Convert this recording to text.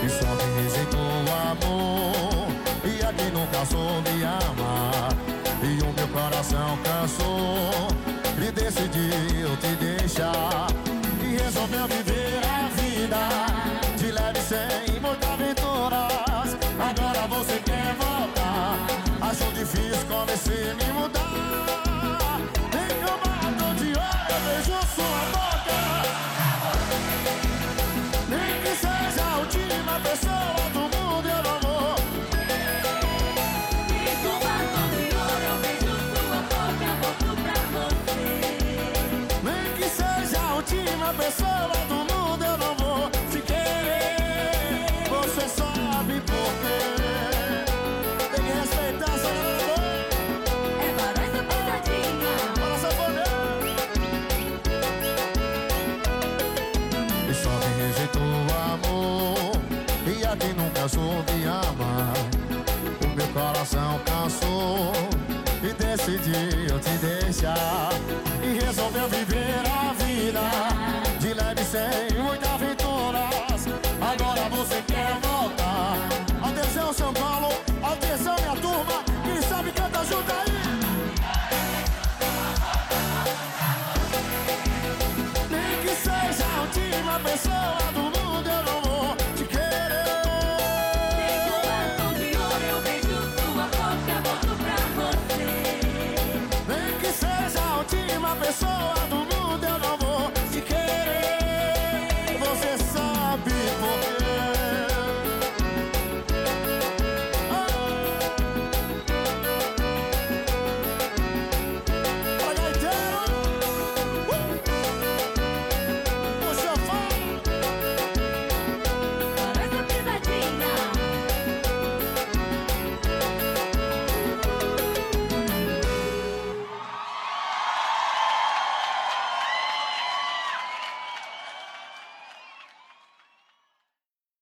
E só me rejeitou o amor, e a quem nunca soube amar. E o meu coração cansou e decidiu te deixar. E resolveu viver a vida de leve sem muitas aventuras. Agora você quer voltar, acho difícil comecei a me mudar. Vem que eu bato de olho, eu vejo sua boca. Nem que seja a última pessoa do mundo, eu não vou. Nem que eu bato de olho, eu vejo sua boca, volto pra você. Nem que seja a última pessoa do mundo, eu não vou te querer. Você sabe por quê? Tem que respeitar essa mulher. É para essa pesadinha. Bora, safadão. E só me rejeitou o amor, e a quem nunca soube amar. O meu coração cansou e decidiu te deixar. E resolveu viver a vida de leve sem muita vida.